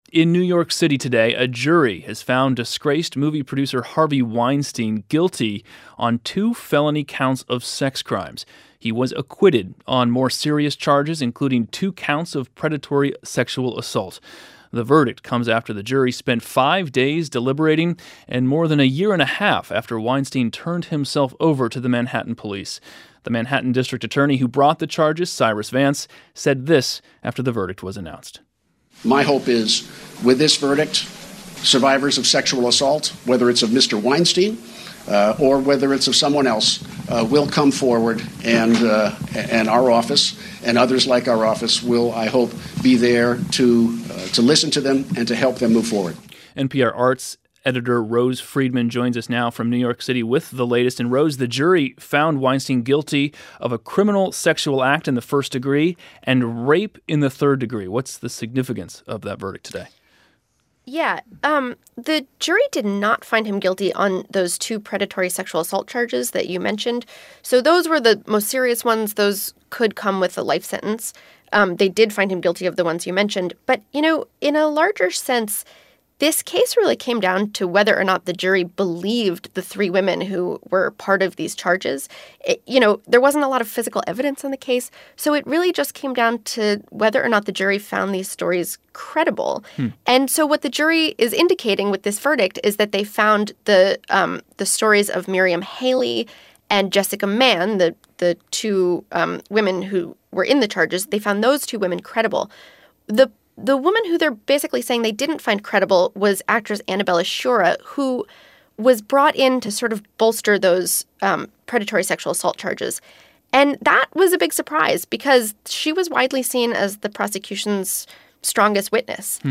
In New York City today, a jury has found disgraced movie producer Harvey Weinstein guilty on 2 felony counts of sex crimes. He was acquitted on more serious charges, including 2 counts of predatory sexual assault. The verdict comes after the jury spent 5 days deliberating and more than a year and a half after Weinstein turned himself over to the Manhattan police. The Manhattan District Attorney who brought the charges, Cyrus Vance, said this after the verdict was announced. My hope is, with this verdict, survivors of sexual assault, whether it's of Mr. Weinstein or whether it's of someone else, will come forward, and our office and others like our office will, I hope, be there to listen to them and to help them move forward. NPR Arts editor Rose Friedman joins us now from New York City with the latest. And Rose, the jury found Weinstein guilty of a criminal sexual act in the first degree and rape in the third degree. What's the significance of that verdict today? Yeah, the jury did not find him guilty on those 2 predatory sexual assault charges that you mentioned. So those were the most serious ones. Those could come with a life sentence. They did find him guilty of the ones you mentioned. But, in a larger sense, this case really came down to whether or not the jury believed the 3 women who were part of these charges. There wasn't a lot of physical evidence in the case, so it really just came down to whether or not the jury found these stories credible. And so what the jury is indicating with this verdict is that they found the stories of Miriam Haley and Jessica Mann, the 2 women who were in the charges. They found those 2 women credible. The woman who they're basically saying they didn't find credible was actress Annabella Shura, who was brought in to sort of bolster those predatory sexual assault charges. And that was a big surprise because she was widely seen as the prosecution's strongest witness.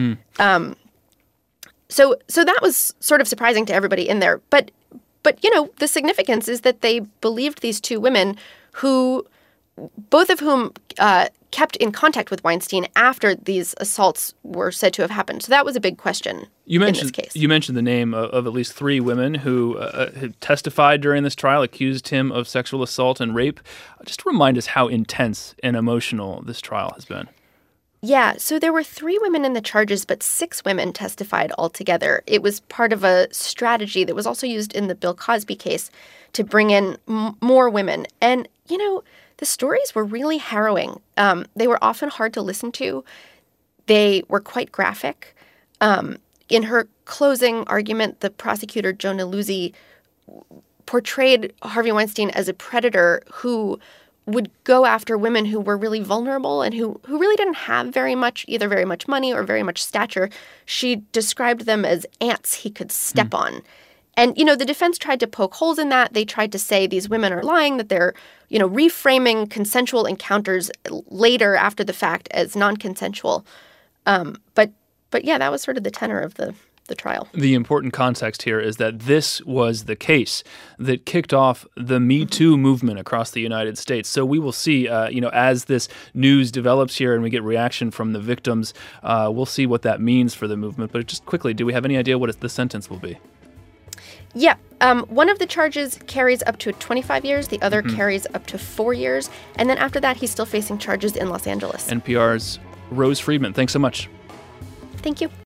So that was sort of surprising to everybody in there. But the significance is that they believed these 2 women who, both of whom kept in contact with Weinstein after these assaults were said to have happened. So that was a big question in this case. You mentioned the name of at least 3 women who testified during this trial, accused him of sexual assault and rape. Just remind us how intense and emotional this trial has been. Yeah, so there were 3 women in the charges, but 6 women testified altogether. It was part of a strategy that was also used in the Bill Cosby case to bring in more women. And, the stories were really harrowing. They were often hard to listen to. They were quite graphic. In her closing argument, the prosecutor, Joe Naluzzi, portrayed Harvey Weinstein as a predator who would go after women who were really vulnerable and who really didn't have very much money or very much stature. She described them as ants he could step on. And, the defense tried to poke holes in that. They tried to say these women are lying, that they're, reframing consensual encounters later after the fact as non-consensual. But yeah, that was sort of the tenor of the trial. The important context here is that this was the case that kicked off the Me Too movement across the United States. So we will see, as this news develops here and we get reaction from the victims, we'll see what that means for the movement. But just quickly, do we have any idea what the sentence will be? Yeah. One of the charges carries up to 25 years. The other carries up to 4 years. And then after that, he's still facing charges in Los Angeles. NPR's Rose Friedman, thanks so much. Thank you.